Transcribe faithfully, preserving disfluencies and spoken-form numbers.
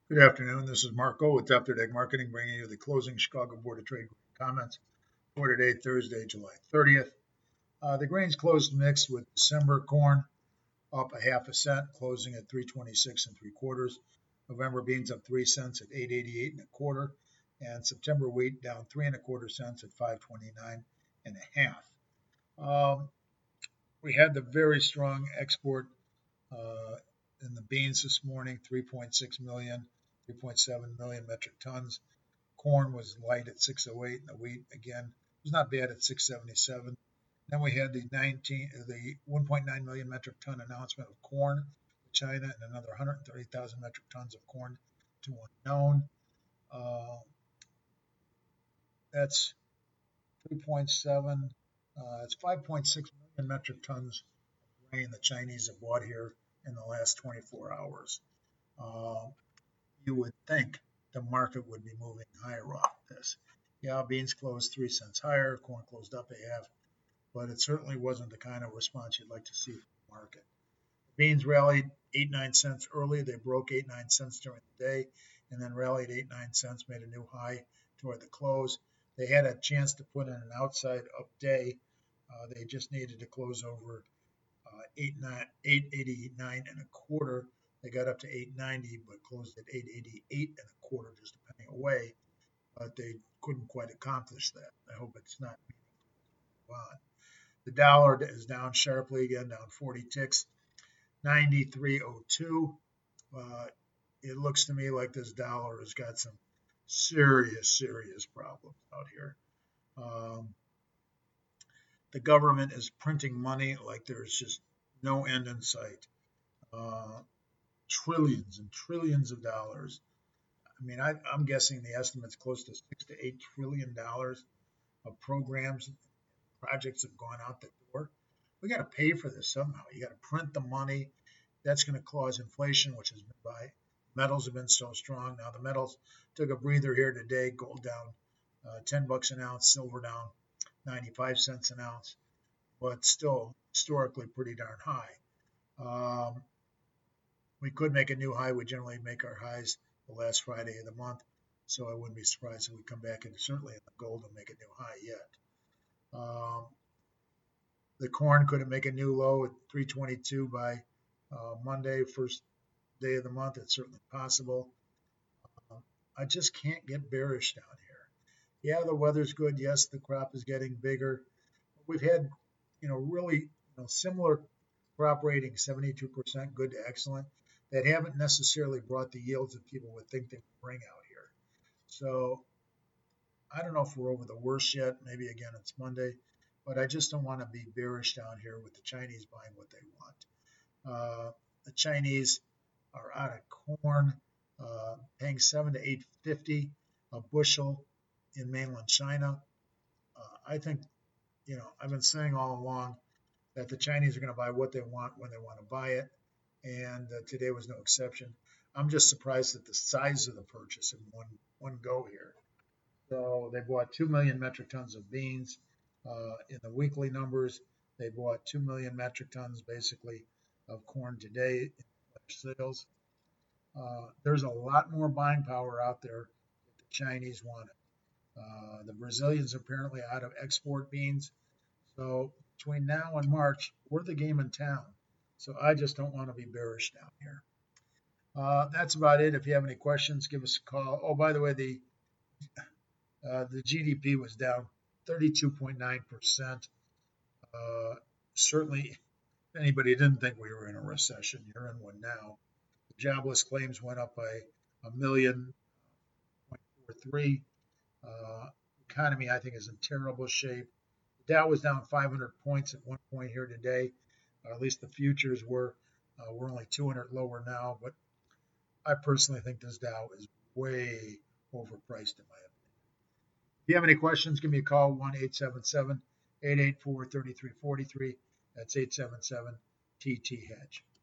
Good afternoon. This is Marco with Depth Ag Marketing, bringing you the closing Chicago Board of Trade comments for today, Thursday, July thirtieth. Uh, the grains closed mixed with December corn up a half a cent, closing at three twenty-six and three quarters. November beans up three cents at eight eighty-eight and a quarter, and September wheat down three and a quarter cents at five twenty-nine and a half. Um, we had the very strong export uh, in the beans this morning, three point six million, three point seven million metric tons. Corn was light at six oh eight, and the wheat again was not bad at six seventy-seven. Then we had the nineteen, the one point nine million metric ton announcement of corn to China, and another one hundred thirty thousand metric tons of corn to unknown. Uh, that's three point seven. Uh, it's five point six million metric tons of grain the Chinese have bought here in the last twenty-four hours. Uh, you would think the market would be moving higher off this. Yeah, beans closed three cents higher, corn closed up a half, but it certainly wasn't the kind of response you'd like to see from the market. Beans rallied eight, nine cents early. They broke eight, nine cents during the day and then rallied eight, nine cents, made a new high toward the close. They had a chance to put in an outside up day. Uh, they just needed to close over uh, eight, eighty-nine and a quarter. They got up to eight ninety, but closed at eight eighty-eight and a quarter, just a penny away. But they couldn't quite accomplish that. I hope it's not on. The dollar is down sharply again, down forty ticks, ninety-three oh two. Uh, it looks to me like this dollar has got some serious, serious problems out here. Um, the government is printing money like there's just no end in sight. Uh, trillions and trillions of dollars. I mean, I, I'm guessing the estimate's close to six to eight trillion dollars of programs, projects have gone out the door. We got to pay for this somehow. You got to print the money. That's going to cause inflation, which has been by metals have been so strong. Now the metals took a breather here today. Gold down uh, ten bucks an ounce, silver down ninety-five cents an ounce, but still historically pretty darn high. Um, we could make a new high. We generally make our highs the last Friday of the month, so I wouldn't be surprised if we come back and certainly in the gold and make a new high yet. Um, the corn couldn't make a new low at three twenty-two by uh, Monday, first day of the month. It's certainly possible. Uh, I just can't get bearish down here. Yeah, the weather's good. Yes, the crop is getting bigger. We've had, you know, really you know, similar crop rating, seventy-two percent good to excellent, that haven't necessarily brought the yields that people would think they would bring out here. So I don't know if we're over the worst yet. Maybe again it's Monday, but I just don't want to be bearish down here with the Chinese buying what they want. Uh, the Chinese are out of corn, uh, paying seven to eight fifty a bushel in mainland China. Uh, I think, you know, I've been saying all along that the Chinese are going to buy what they want when they want to buy it, and uh, today was no exception. I'm just surprised at the size of the purchase in one one go here. So they bought two million metric tons of beans uh, in the weekly numbers. They bought two million metric tons basically of corn today in sales. Uh, there's a lot more buying power out there if the Chinese want it. Uh, the Brazilians are apparently out of export beans. So between now and March, we're the game in town. So I just don't want to be bearish down here. Uh, that's about it. If you have any questions, give us a call. Oh, by the way, the uh, the G D P was down thirty-two point nine percent. Uh, certainly, if anybody didn't think we were in a recession, you're in one now. The jobless claims went up by a million point four three. Uh, economy, I think, is in terrible shape. The Dow was down five hundred points at one point here today. Uh, at least the futures were. Uh, we're only two hundred lower now, but I personally think this Dow is way overpriced in my opinion. If you have any questions, give me a call, one eight seven seven, eight eight four, three three four three. That's eight seven seven T T Hedge.